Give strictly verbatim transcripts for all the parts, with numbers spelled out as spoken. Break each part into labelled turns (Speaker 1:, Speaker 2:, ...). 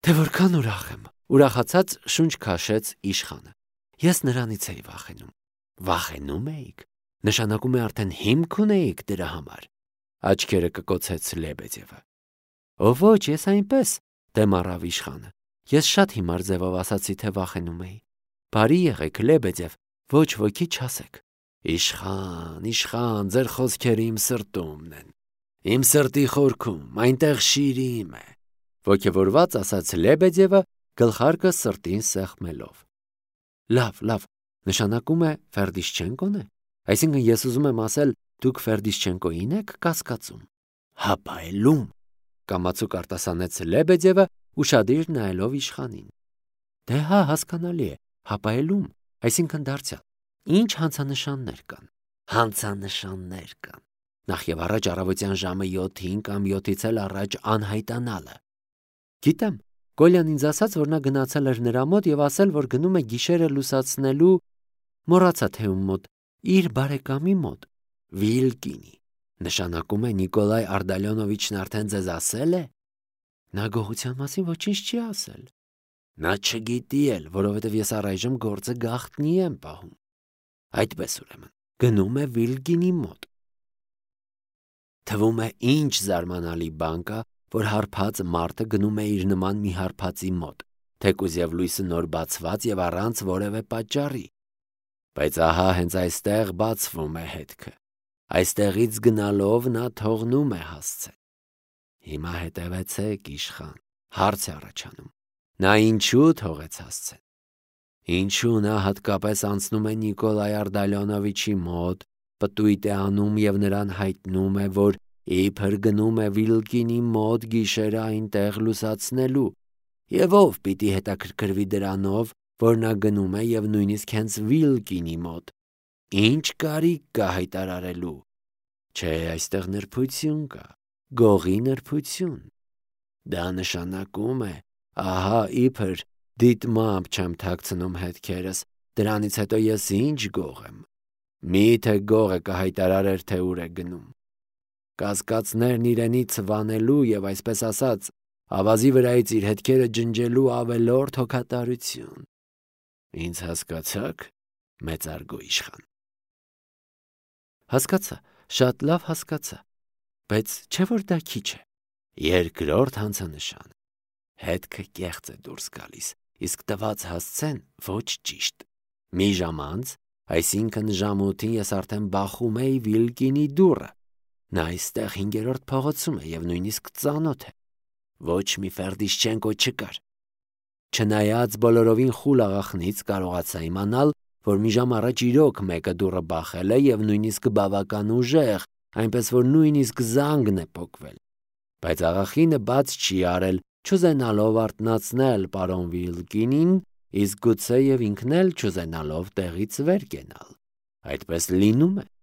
Speaker 1: Թե որքան ուրախ եմ, ուրախացած շունչ քաշեց իշխանը։ Ես նրանից էի վախենում։ Վախենում էիք։ Նշանակում է արդեն հիմք ունեիք դրա համար։ Աչքերը կկոցեց Լեբեդևը։ Ո ոչ, ես այնպես, դեմ առավ իշխանը։ Ես շատ հիմար ձևով ասացի, թե վախենում էի։ Բարի եղեք, Լեբեդև, ոչ ոքի չասեք։ Իշխան, իշխան, ձեր խոսքերը իմ սրտումն են։ Իմ սրտի խորքում, այնտեղ շիրիմ է, ոգևորված ասաց Լեբեդևը, գլխարկը սրտին սեղմելով։ Լավ, լավ, նշանակում է Ֆերդիշչենկոն է։ Այսինքն ես ուզում եմ ասել, դուք Ֆերդիշչենկոին եք կասկածում։ Հապայելում, կամացուկ արտասանեց Լեբեդևը, ուշադիր նայելով իշխանին։ Դե հա, հասկանալի է, հապայելում, այսինքն դարձյալ։ Ինչ հանցանշաններ կան։ Հանցանշաններ կան։ Նախ եւ առաջ առավոտյան ժամը յոթին կամ յոթից էլ առաջ անհայտանալը։ Գիտեմ, Կոլյան ինձ ասաց, որ նա գնացել էր նրա մոտ եւ ասել, որ գնում է գիշերը լուսացնելու, մոռացա թե ում մոտ, իր բարեկամի մոտ, Վիլկինի։ Նշանակում է Նիկոլայ Արդալյոնովիչն արդեն ձեզ ասել է։ Նա գողության մասին ոչինչ չի ասել։ Նա չգիտի էլ, որովհետև ես առայժմ գործը գաղտնի եմ պահում։ Այդպես ուրեմն, գնում է Վիլկինի մոտ։ Թվում է ինչ զարմանալի բան կա, որ հարբած մարդը գնում է իր նման մի հարբածի մոտ, թեկուզ եւ լույսը նոր բացված եւ առանց որևէ պատճառի։ Բայց ահա հենց այստեղ բացվում է հետքը։ Այստեղից գնալով նա թողնում է հասցել։ Հիմա հետևեցեք, իշխան, հարց է առաջանում։ Նա ինչու թողեց հասցել։ Ինչու նա հատկապես անցնում է Նիկոլայ Արդալյոնովիչի մոտ, պտույտ է անում եւ նրան հայտնում է, որ իբր գնում է Վիլկինի մոտ գիշերը այնտեղ լուսացնելու, եւ ով պիտի հետաքրքրվի դրանով, որ նա գնում է եւ նույնիսկ հենց Վիլկինի մոտ։ Ինչ կարիք կա հայտարարելու։ Չէ, այստեղ նրբություն կա, գողի նրբություն։ Դա նշանակում է, ահա իբր դիտմամբ չեմ թաքցնում հետքերս, դրանից հետո ես ինչ գող եմ։ Միթե գողը կհայտարարեր, թե ուր է գնում։ Կասկածներն իրենից վանելու եւ այսպես ասած, ավազի վրայից իր հետքերը ջնջելու ավելորդ հոգատարություն։ Ինձ հասկացաք, մեծարգո իշխան։ Հասկացա, շատ լավ հասկացա, բայց չէ որ դա քիչ է։ Երկրորդ հանցանշան։ Հետքը կեղծ է դուրս գալիս, իսկ տված հասցեն ոչ ճիշտ։ Մի ժամ անց, այսինքն ժամութին ես արդեն բախում էի Վիլկինի դուռը։ Նա այստեղ հինգերորդ փողոցում է եւ նույնիսկ ծանոթ է։ Ոչ մի Ֆերդիշչենկո չկար։ Չնայած բոլորովին խուլ աղախնից կարողացա իմանալ, որ մի ժամ առաջ իրոք մեկը դուռը բախել է եւ նույնիսկ բավական ուժեղ, այնպես որ նույնիսկ զանգն է փոկվել։ Բայց աղախինը բաց չի արել, չուզենալով արթնացնել պարոն Վիլկինին, իսկ գուցե եւ ինքն էլ չուզենալով տեղից վեր կենալ։ Այդպես լինում է։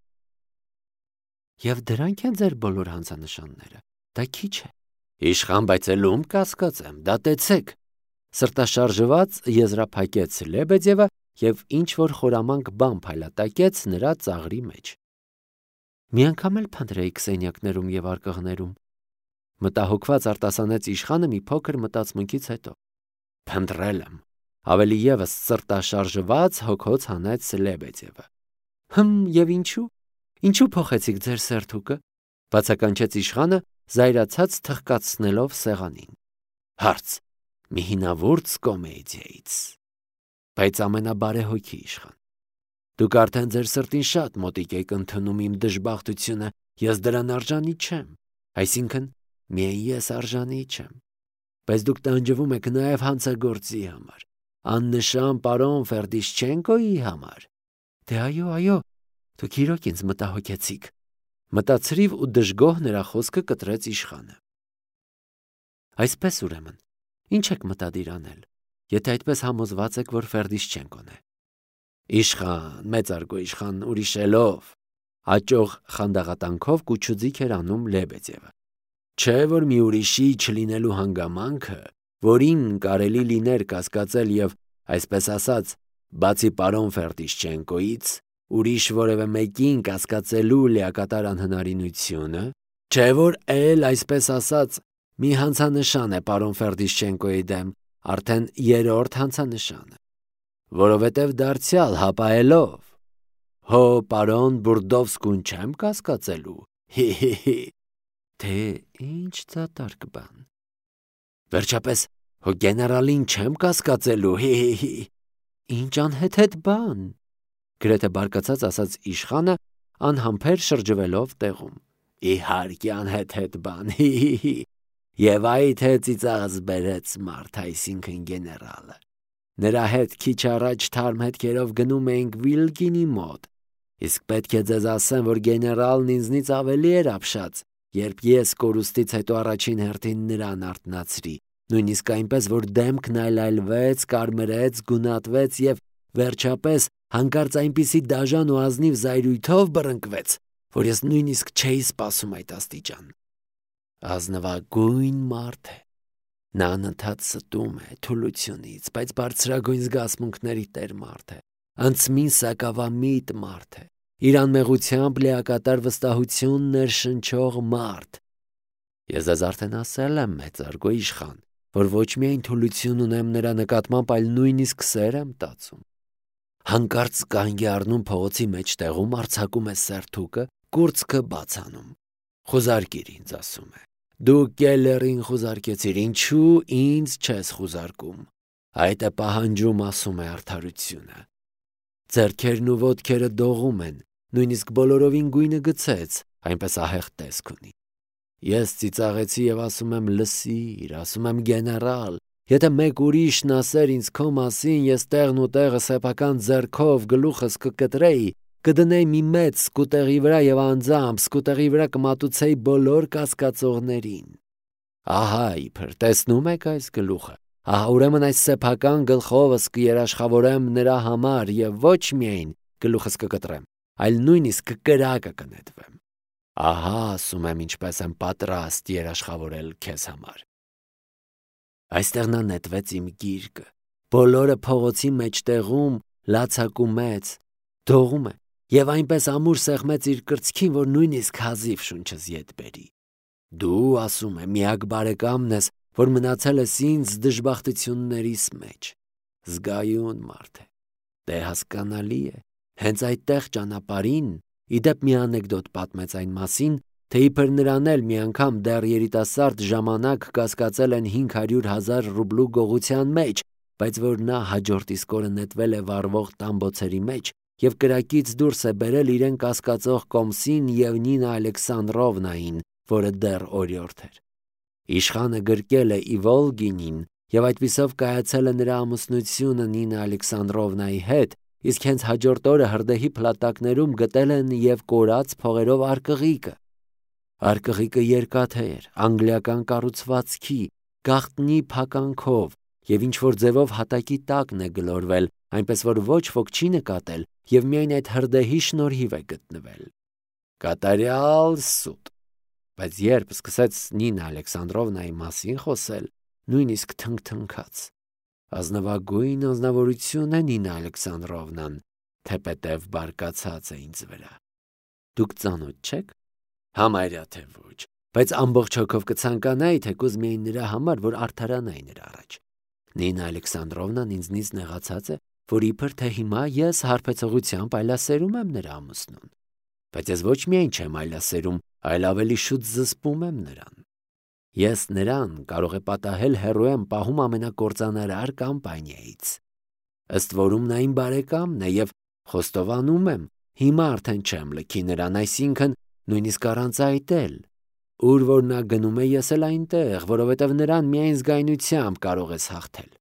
Speaker 1: Եվ դրանք են ձեր բոլոր հանցանշանները։ Դա քիչ է։ Իշխան, բայց ելում կասկածեմ, դատեցեք։ Սրտաշարժված եզրափակեց Լեբեդևը եւ ինչ որ խորամանկ բան փայլատակեց նրա ծաղրի մեջ։ Մի անգամ էլ փնտրեիք սենյակներում եւ արկղներում։ Մտահոգված արտասանեց իշխանը մի փոքր մտածմունքից հետո։ Փնտրել եմ։ Ավելի եւս սրտաշարժված հոգոց հանեց Լեբեդևը։ Հմ, եւ ինչու։ Ինչու փոխեցիք ձեր սերթուկը։ Բացականչեց իշխանը, զայրացած թխկացնելով սեղանին։ Հարց. մի հինավուրց կոմեդիայից։ Բայց ամենաբարեհոգի իշխան։ Դուք արդեն ձեր սրտին շատ մոտիկ եք ընդունում իմ դժբախտությունը, ես դրան արժանի չեմ։ Այսինքն, միայն ես արժանի չեմ։ Բայց դուք տանջվում եք նաև հանցագործի համար, աննշան պարոն Ֆերդիշչենկոյի համար։ Դե այո, այո, դուք իրոք ինձ մտահոգեցիք։ Մտածրիվ ու դժգոհ նրա խոսքը կտրեց իշխանը։ Այսպես ուրեմն, ինչ եք մտադիր անել, եթե այդպես համոզված եք, որ Ֆերդիշչենկոն է։ Իշխան, մեծարգո իշխան, ուրիշելով, աճող խանդաղատանքով կուչուձիք էր անում Լեբեդևը։ Չէ որ մի ուրիշի չլինելու հանգամանքը, որին կարելի լիներ կասկածել եւ, այսպես ասած, բացի պարոն Ֆերդիշչենկոյից, ուրիշ որևէ մեկին կասկածելու լիակատար անհնարինությունը, չէ որ էլ, այսպես ասած, Մի հանցանշան է պարոն Ֆերդիշչենկոյի դեմ, արդեն երրորդ հանցանշանը, որովհետև դարձյալ հապայելով, հո պարոն Բուրդովսկուն չեմ կասկածելու, հի-հի-հի, թե ինչ դատարկ բան, վերջապես հո գեներալին չեմ կասկածելու, հի-հի-հի, ինչ անհեթեթ բան, գրեթե բարկացած ասաց իշխանը, անհամբեր շրջվելով տեղում, իհարկե անհեթեթ բան, հի-հի-հի, և այ թե ծիծաղս բերեց մարդ, այսինքն գեներալը, նրա հետ քիչ առաջ թարմ հետքերով գնում էինք Վիլկինի մոտ, իսկ պետք է ձեզ ասեմ, որ գեներալն ինձնից ավելի էր ապշած, երբ ես կորուստից հետո առաջին հերթին նրան արթնացրի, նույնիսկ այնպես, որ դեմքն այլայլվեց, կարմրեց, գունատվեց և վերջապես հանկարծ այնպիսի դաժան ու ազնիվ զայրույթով բռնկվեց, որ ես նույնիսկ չէի սպասում այդ աստիճան։ Ազնվագույն մարդ է, նա անընդհատ ստում է թուլությունից, բայց բարձրագույն զգացմունքների տեր մարդ է, անցմին սակավամիտ մարդ է, իր անմեղությամբ լիակատար վստահություն ներշնչող մարդ։ Ես ձեզ արդեն ասել եմ, մեծարգո իշխան, որ ոչ միայն թուլություն ունեմ նրա նկատմամբ, այլ նույնիսկ սեր եմ տածում։ Հանկարծ կանգ է առնում փողոցի մեջտեղում, արձակում է սերթուկը, կուրծքը բաց անում։ Խուզարկիր ինձ, ասում է։ Դու Կելլերին խուզարկեցիր, ինչու ինձ չես խուզարկում։ Այդ է պահանջում, ասում է արդարությունը։ Ձեռքերն ու ոտքերը դողում են, նույնիսկ բոլորովին գույնը գցեց, այնպես ահեղ տեսք ունի։ Ես ծիծաղեցի և ասում եմ լսիր, ասում եմ գեներալ, եթե մեկ ուրիշն ասեր ինձ քո մասին, ես տեղն ու տեղը սեփական ձեռքով գլուխս կկտրեի, կդնեի մի մեծ սկուտեղի վրա և անձամբ սկուտեղի վրա կմատուցեի բոլոր կասկածողներին։ Ահա իբր, տեսնում եք այս գլուխը, ահա ուրեմն այս սեփական գլխովս կերաշխավորեմ նրա համար և ոչ միայն գլուխս կկտրեմ, այլ նույնիսկ կրակը կնետվեմ։ Ահա ասում եմ ինչպես եմ պատրաստ երաշխավորել քեզ համար։ Այստեղ նա նետվեց իմ գիրկը, բոլորը փողոցի մեջտեղում լացակումեց, դողում է և այնպես ամուր սեղմեց իր կրծքին, որ նույնիսկ հազիվ շունչս ետ բերի։ Դու, ասում է, միակ բարեկամն ես, որ մնացել ես ինձ դժբախտություններիս մեջ։ Զգայուն մարդ է, դե հասկանալի է, հենց այդտեղ ճանապարհին, իդեպ մի անեկդոտ պատմեց այն մասին, թե իբր նրան էլ մի անգամ դեռ երիտասարդ ժամանակ կասկածել են հինգ հարյուր հազար ռուբլու գողության մեջ, բայց որ նա հաջորդ իսկ օրը նետվել է վառվող տամբոցերի մեջ և կրակից դուրս է բերել իրեն կասկածող Կոմսին և Նինա Ալեքսանդրովնային, որը դեռ օրիորդ էր։ Իշխանը գրկել է Իվոլգինին և այդպիսով կայացել է նրա ամուսնությունը Նինա Ալեքսանդրովնայի հետ, իսկ հենց հաջորդ օրը հրդեհի փլատակներում գտել են և կորած փողերով արկղիկը։ Արկղիկը երկաթե էր, անգլիական կառուցվածքի, գաղտնի փականքով և ինչ-որ ձևով հատակի տակն է գլորվել, այնպես որ ոչ ոք չի նկատել և միայն այդ հրդեհի շնորհիվ է գտնվել։ Կատարյալ սուտ։ Բայց երբ սկսեց Նինա Ալեքսանդրովնայի մասին խոսել, նույնիսկ թնգթնգաց։ Ազնվագույն անձնավորություն է Նինա Ալեքսանդրովնան, թեպետև բարկացած է ինձ վրա։ Դուք ծանոթ չեք։ Համարյա թե ոչ, բայց ամբողջ հոգով կցանկանայի, թեկուզ միայն նրա համար, որ արդարանայի նրա առաջ։ Նինա Ալեքսանդրովնան ինձնից նեղացած է, որ իբր թե հիմա ես հարբեցողությամբ այլասերում եմ նրա ամուսնուն։ Բայց ես ոչ միայն չեմ այլասերում, այլ ավելի շուտ զսպում եմ նրան։ Ես նրան կարող է պատահել հեռու եմ պահում ամենակործանարար կամպանիայից։ Ըստ որում նա իմ բարեկամն է և խոստովանում եմ, հիմա արդեն չեմ լքի նրան, այսինքն նույնիսկ առանց այդ էլ, ուր որ նա գնում է, ես էլ այնտեղ, որովհետև նրան միայն զգայնությամբ կարող ես հաղթել։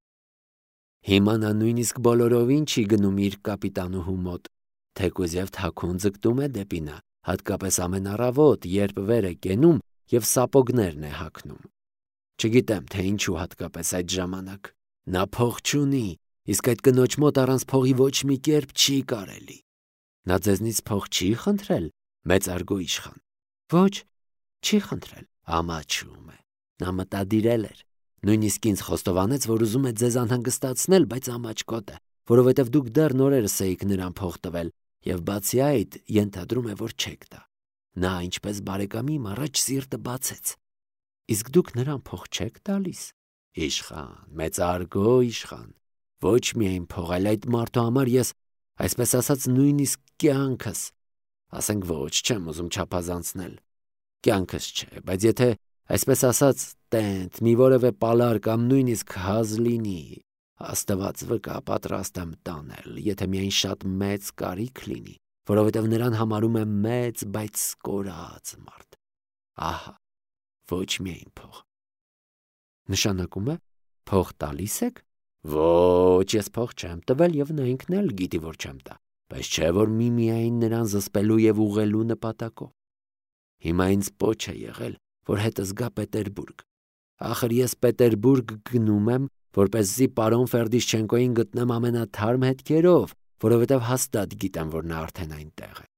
Speaker 1: Հիմա նա նույնիսկ բոլորովին չի գնում իր կապիտանուհու մոտ, թեկուզ և թաքուն ձգտում է դեպի նա, հատկապես ամեն առավոտ, երբ վեր է կենում և սապոգներն է հագնում։ Չգիտեմ, թե ինչու հատկապես այդ ժամանակ։ Նա փող չունի, իսկ այդ կնոջ մոտ առանց փողի ոչ մի կերպ չի կարելի։ Նա ձեզնից փող չի խնդրել, մեծարգո իշխան։ Ոչ, չի խնդրել, ամաչում է։ Նա մտադիրել էր։ Նույնիսկ ինձ խոստովանեց, որ ուզում է ձեզ անհանգստացնել, բայց ամաչկոտ է, որովհետև դուք դեռ նորերս էիք նրան փող տվել, և բացի այդ, ենթադրում է, որ չեք տա։ Նա ինչպես բարեկամի իմ առաջ սիրտը բացեց։ Իսկ դուք նրան փող չեք տալիս։ Իշխան, մեծարգո իշխան, ոչ միայն փող, այլ այդ մարդու համար ես, այսպես ասած, նույնիսկ կյանքս, ասենք ոչ, չեմ ուզում չափազանցնել, կյանքս չէ, բայց եթե, այսպես ասած, տենտ, մի որևէ պալար կամ նույնիսկ հազ լինի, Աստված վկա պատրաստ եմ տանել, եթե միայն շատ մեծ կարիք լինի, որովհետև նրան համարում եմ մեծ, բայց սկորած մարդ։ Ահա, ոչ միայն փող։ Նշանակում է, փող տալիս եք։ Ոչ, ես փող չեմ տվել եւ նա ինքն էլ գիտի, որ չեմ տա, բայց չէ որ միմիայն նրան զսպելու եւ ուղղելու նպատակով։ Հիմա ինձ պոչ է եղել, որ հետս գա Պետերբուրգ։ Ախր ես Պետերբուրգ գնում եմ, որպեսզի պարոն Ֆերդիշչենկոին գտնեմ ամենաթարմ հետքերով, որովհետև հաստատ գիտեմ, որ նա արդեն այնտեղ է։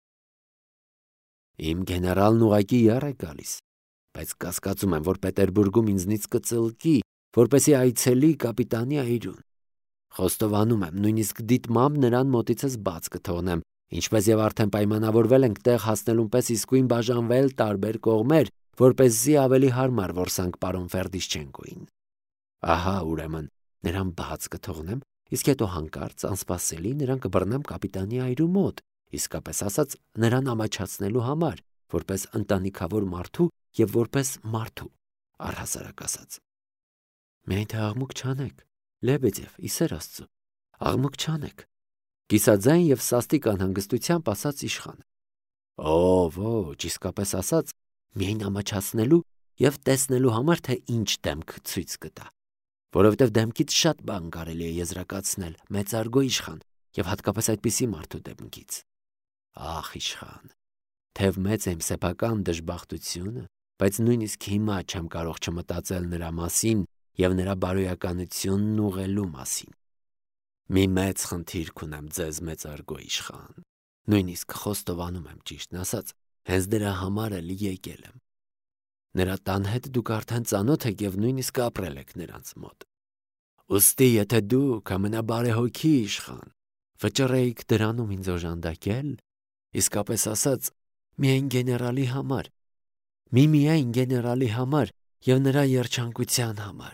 Speaker 1: Իմ գեներալն ուղղակի եռ է գալիս, բայց կասկածում եմ, որ Պետերբուրգում ինձնից կծլկի, որպեսզի այցելի կապիտանի այրուն։ Խոստովանում եմ, նույնիսկ դիտմամբ նրան մոտիցս բաց կթողնեմ, ինչպես եւ արդեն պայմանավորվել ենք տեղ հասնելուն պես իսկույն բաժանվել տարբեր կողմեր, որպեսզի ավելի հարմար որսանք պարոն Ֆերդիշչենկոին։ Ահա, ուրեմն, նրան բաց կթողնեմ, իսկ հետո հանկարծ անսպասելի նրան կբռնեմ կապիտանի այրու մոտ, իսկապես ասած, նրան ամաչացնելու համար, որպես ընտանիքավոր մարդու եւ որպես մարդու, առհասարակ ասած։ Միայն թե աղմուկ չանեք, Լեբեդև, իսեր Աստծո, աղմուկ չանեք, կիսաձայն եւ սաստիկ անհանգստությամբ ասաց իշխանը։ Օ, ոչ, իսկապես ասած, միայն ամաչացնելու եւ տեսնելու համար, թե ինչ դեմք ցույց կտա, որովհետեւ դեմքից շատ բան կարելի է եզրակացնել, մեծարգո իշխան, եւ հատկապես այդպիսի մարդու դեմքից։ Ախ, իշխան, թեև մեծ է իմ սեփական դժբախտությունը, բայց նույնիսկ հիմա չեմ կարող չմտածել նրա մասին եւ նրա բարոյականությունն ուղղելու մասին։ Մի մեծ խնդիր կունեմ ձեզ, մեծարգո իշխան, նույնիսկ խոստովանում եմ ճիշտն ասած, հենց դրա համար էլ եկել եմ։ Նրա տան հետ դուք արդեն ծանոթ եք եւ նույնիսկ ապրել եք նրանց մոտ։ Ուստի, եթե դուք ամենաբարեհոգի իշխան վճռեիք դրանում ինձ օժանդակել, իսկապես ասած, միայն գեներալի համար, միմիայն գեներալի համար եւ նրա երջանկության համար։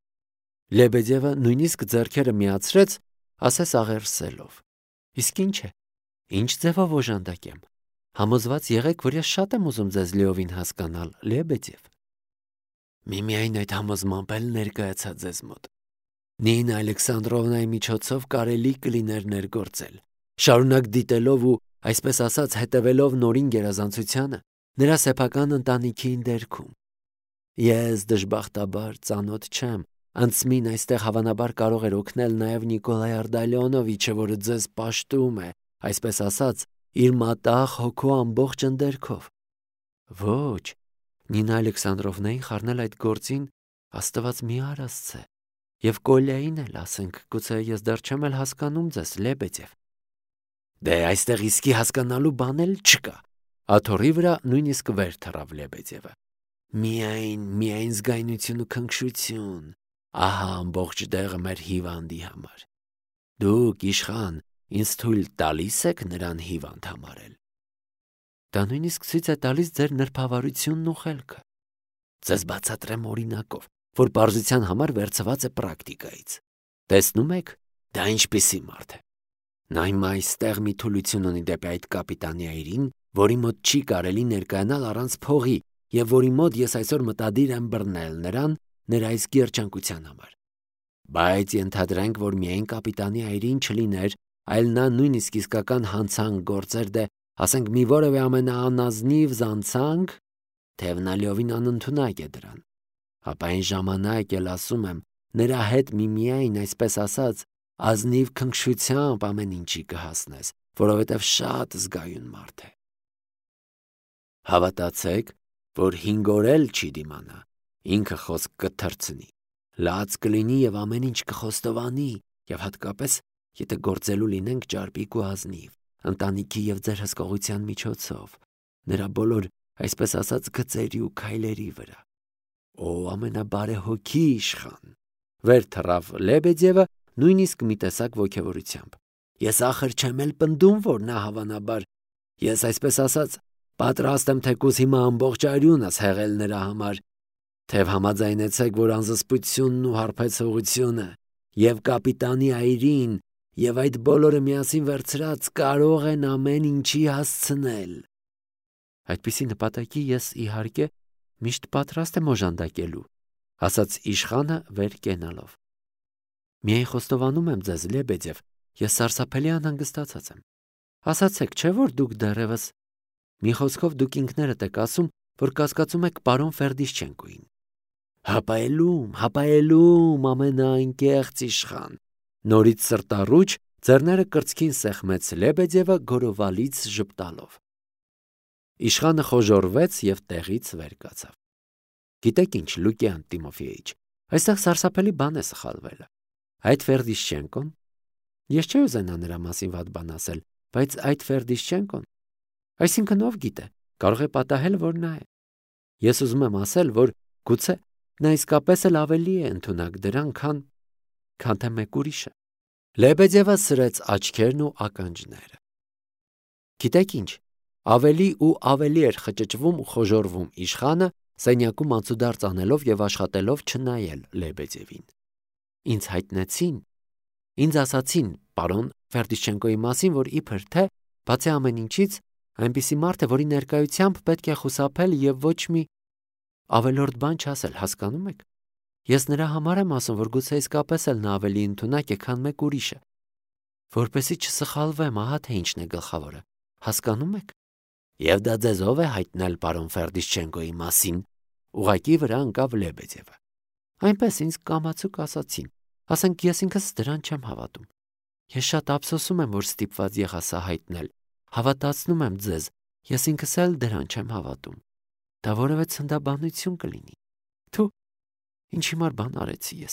Speaker 1: Լեբեդևը նույնիսկ ձեռքերը միացրեց, ասես աղերսելով։ Իսկ ինչ է, ինչ ձևով օժանդակեմ։ Համոզված եղեք, որ ես շատ եմ ուզում ձեզ լիովին հասկանալ, Լեբեդև։ Միմիայն այդ համոզմամբ էլ ներկայացա ձեզ մոտ։ Նինա Ալեքսանդրովնայի միջոցով կարելի կլիներ ներգործել, շարունակ դիտելով ու, այսպես ասած, հետևելով նորին գերազանցությանը, նրա սեփական ընտանիքի դերքում։ Ես դժբախտաբար ծանոթ չեմ, անցմին այստեղ հավանաբար կարող էր օգնել նաև Նիկոլայ Արդալյոնովիչը, որը ձեզ պաշտում է, այսպես ասած, իր մատաղ հոգու ամբողջ ընդերքով։ Ոչ, Նինա Ալեքսանդրովնային խառնել այդ գործին Աստված մի արասցե, եւ Կոլյային էլ, ասենք, գուցե ես դեռ չեմ էլ հասկանում ձեզ, Լեբեդև։ Դե այստեղ իսկի հասկանալու բան էլ չկա։ Աթոռի վրա նույնիսկ վեր թռավ Լեբեդևը։ Միայն, միայն զգայնություն ու քնքշություն, ահա ամբողջ դեղը մեր հիվանդի համար։ Դուք, իշխան, ինձ թույլ տալիս եք նրան հիվանդ համարել։ Դա նույնիսկ ցույց է տալիս ձեր նրբավարությունն ու խելքը։ Ձեզ բացատրեմ օրինակով, որ բարձության համար վերցված է պրակտիկայից։ Տեսնում եք, դա ինչպիսի մարդ է։ Նա հիմա այստեղ մի թուլություն ունի դեպի այդ կապիտանի այրին, որի մոտ չի կարելի ներկայանալ առանց փողի, եւ որի մոտ ես այսօր մտադիր եմ բռնել նրան նրա իսկ երջանկության համար։ Բայց ենթադրենք, որ միայն կապիտանի այրին չլիներ, այլ նա նույնիսկ իսկական հանցանք գործեր դե, ասենք մի որևէ ամենաանազնիվ զանցանք, թեև նա լիովին անընդունակ է դրան։ Ապա այն ժամանակ էլ ասում եմ, նրա հետ միմիայն, այսպես ասած, ազնիվ քնքշությամբ ամեն ինչի կհասնես, որովհետև շատ զգայուն մարդ է։ Հավատացեք, որ հինգ օր էլ չի դիմանա, ինքը խոսք կթռցնի, լաց կլինի եւ ամեն ինչ կխոստովանի, եւ հատկապես, եթե գործելու լինենք ճարպիկ ու ազնիվ, ընտանիքի եւ ձեր հսկողության միջոցով, նրա բոլոր, այսպես ասած, գծերի ու քայլերի վրա։ Օ, ամենաբարեհոգի իշխան, վեր թռավ Լեբեդևը նույնիսկ մի տեսակ ոգևորությամբ։ Ես ախր չեմ էլ պնդում, որ նա հավանաբար, ես այսպես ասած, պատրաստ եմ թեկուզ հիմա ամբողջ արյունս հեղել նրա համար, Թեև համաձայնեցեք, որ անզսպությունն ու հարբեցողությունը եւ կապիտանի այրին եւ այդ բոլորը միասին վերցրած կարող են ամեն ինչի հասցնել։ Այդպիսի նպատակի ես իհարկե միշտ պատրաստ եմ օժանդակելու, ասաց իշխանը վեր կենալով։ Միայն խոստովանում եմ ձեզ, Լեբեդև, ես սարսափելի անհանգստացած եմ։ Ասացեք, չէ՞ որ դուք դեռևս մի խոսքով դուք ինքներդ եք ասում, որ կասկածում եք պարոն Ֆերդիշչենկոին։ Հապայելում, հապայելում, ամենաանկեղծ իշխան։ Նորից սրտառուչ ձեռները կրծքին սեղմեց Լեբեդևը գորովալից ժպտալով։ Իշխանը խոժոռվեց եւ տեղից վեր կացավ։ Գիտեք ինչ, Լուկիան Տիմոֆեիչ, այստեղ սարսափելի բան է սխալվել։ Այդ Ֆերդիշչենկոն, ես չէի ուզենա նրա մասին վատ բան ասել, բայց այդ Ֆերդիշչենկոն, այսինքն ով գիտե, կարող է պատահել, որ նա է։ Ես ուզում եմ ասել, որ գուցե նա իսկապես էլ ավելի է ընդունակ դրան, քան քան թե մեկ ուրիշը։ Լեբեդևը սրեց աչքերն ու ականջները։ Գիտեք ինչ, ավելի ու ավելի էր խճճվում ու խոժոռվում իշխանը, սենյակում անցուդարձ անելով եւ աշխատելով չնայել Լեբեդևին։ Ինձ հայտնեցին, ինձ ասացին պարոն Ֆերդիշչենկոյի մասին, որ իբր թե բացի ամեն ինչից այնպիսի մարդ է, որի ներկայությամբ պետք է խուսափել եւ ոչ մի ավելորդ բան չասել, հասկանում եք։ Ես նրա համար եմ ասում, որ գուցե իսկապես էլ նա ավելի ընդունակ է, քան մեկ ուրիշը։ Որպեսզի չսխալվեմ, ահա թե ինչն է գլխավորը, հասկանում եք։ Եվ դա ձեզ ով է հայտնել պարոն Ֆերդիշչենկոյի մասին, ուղղակի վրա ընկավ Լեբեդևը։ Այնպես ինձ կամացուկ ասացին, ասենք ես ինքս դրան չեմ հավատում։ Ես շատ ափսոսում եմ, որ ստիպված եղա սա հայտնել, հավատացնում եմ ձեզ, ես ինքս էլ դրան չեմ հավատում։ Դա որևէ ցնդաբանություն կլինի։ Թու, ինչ հիմար բան արեցի ես։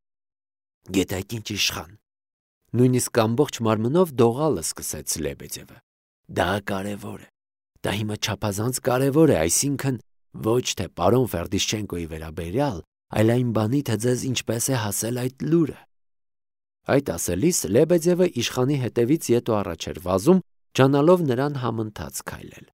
Speaker 1: Գիտեք ինչ իշխան։ Նույնիսկ ամբողջ մարմնով դողալը սկսեց Լեբեդևը։ Դա կարևոր է։ Դա հիմա չափազանց կարևոր է, այսինքն ոչ թե պարոն Ֆերդիշչենկոյի վերաբերյալ, այլ այն բանի, թե ձեզ ինչպես է հասել այդ լուրը։ Այդ ասելիս Լեբեդևը իշխանի հետևից ետ ու առաջ էր վազում, ջանալով նրան համընթաց քայլել։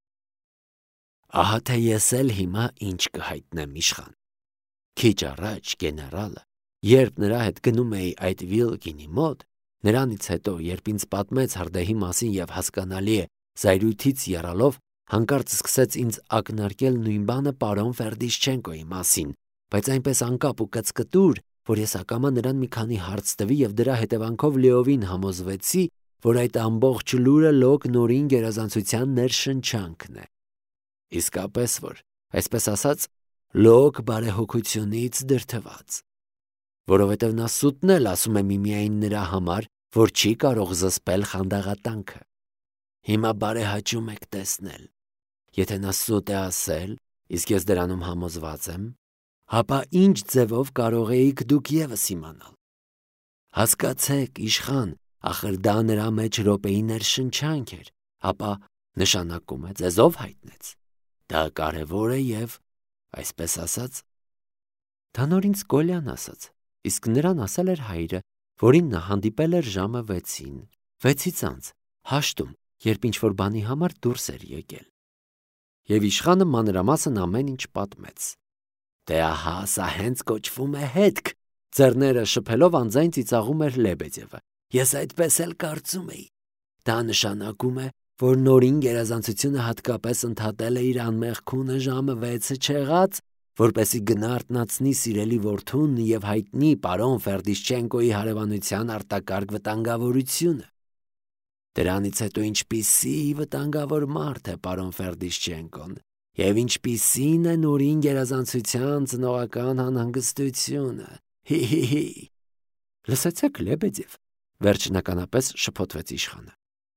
Speaker 1: Ահա թե ես էլ հիմա ինչ կհայտնեմ իշխան։ Քիչ առաջ գեներալը, երբ նրա հետ գնում էի այդ Վիլկինի մոտ, նրանից հետո, երբ ինձ պատմեց հրդեհի մասին եւ հասկանալի է, զայրույթից եռալով, հանկարծ սկսեց ինձ ակնարկել նույն բանը պարոն Ֆերդիշչենկոյի մասին, բայց այնպես անկապ ու կծկտուր, որ ես ակամա նրան մի քանի հարց տվի եւ դրա հետևանքով լիովին համոզվեցի, որ այդ ամբողջ լուրը լոկ նորին գերազանցության ներշնչանքն է։ Իսկապես որ, այսպես ասած, լոկ բարեհոգությունից դրդված, որովհետև նա սուտն էլ ասում է միմիայն նրա համար, որ չի կարող զսպել խանդաղատանքը։ Հիմա բարեհաճում եք տեսնել։ Եթե նա սուտ է ասել, իսկ ես դրանում համոզված եմ, հապա ինչ ձևով կարող էիք դուք եւս իմանալ։ Հասկացեք, իշխան, ախր դա նրա մեջ րոպեի ներշնչանք էր, հապա նշանակում է ձեզ ով հայտնեց։ Դա կարևոր է եւ, այսպես ասած, դա նոր ինձ Կոլյան ասաց, իսկ նրան ասել էր հայրը, որին նա հանդիպել էր ժամը վեցին, վեցից անց, հաշտում, երբ ինչ-որ բանի համար դուրս էր եկել։ Եվ իշխանը մանրամասն ամեն ինչ պատմեց։ Դե ահա, սա հենց կոչվում է հետք, ձեռները շփելով անձայն ծիծաղում էր Լեբեդևը։ Ես այդպես էլ կարծում էի։ Դա նշանակում է, որ նորին գերազանցությունը հատկապես ընդհատել է իր անմեղ քունը ժամը վեցը չեղած, որպեսի գնա արթնացնի սիրելի որդուն եւ հայտնի պարոն Ֆերդիշչենկոյի հարևանության արտակարգ վտանգավորությունը։ Դրանից հետո ինչպիսի վտանգավոր մարդ է պարոն Ֆերդիշչենկոն եւ ինչպիսին է նորին գերազանցության ծնողական անհանգստությունը։ Հի-հի-հի։ Լսեցեք, Լեբեդև, վերջնականապես շփոթվեց իշխանը։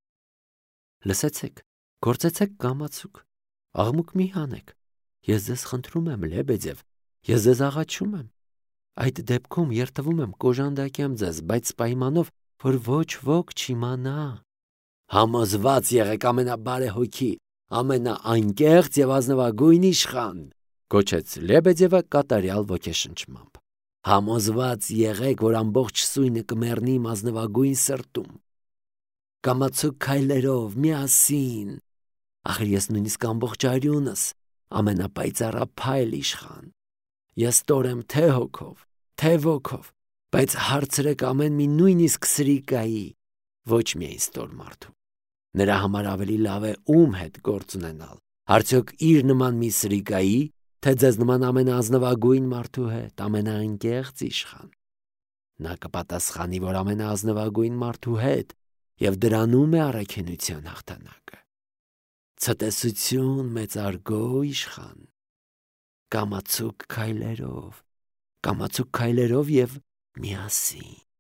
Speaker 1: Լսեցեք, գործեցեք կամացուկ, աղմուկ մի հանեք։ Ես ձեզ խնդրում եմ, Լեբեդև, ես ձեզ աղաչում եմ։ Այդ դեպքում երթվում եմ կոժանդակեմ ձեզ, բայց պայմանով, որ ոչ ոք չիմանա։ Համոզված եղեք ամենաբարեհոգի, ամենաանկեղծ եւ ազնվագույն իշխան, գոչեց Լեբեդևը կատարյալ ոգեշնչմամբ։ Համոզված եղեք, որ ամբողջ սույնը կմեռնի իմ ազնվագույն սրտում։ Կամացուկ քայլերով, միասին։ Ախր ես նույնիսկ ամբողջ արյունս, ամենապայծառափայլ իշխան։ Ես տորեմ թե հոգով, թե ոգով, բայց հարցրեք ամեն մի նույնիսկ սրիկայի, ոչ միայն ստոր մարդու։ Նրա համար ավելի լավ է ում հետ գործ ունենալ, արդյոք իր նման մի սրիկայի, թե ձեզ նման ամենաազնվագույն մարդու հետ, ամենաանկեղծ իշխան։ Նա կպատասխանի, որ ամենաազնվագույն մարդու հետ, և դրանում է առաքինության հաղթանակը։ Ցտեսություն մեծարգո իշխան, կամացուկ քայլերով, կամացուկ քայլերով և միասին։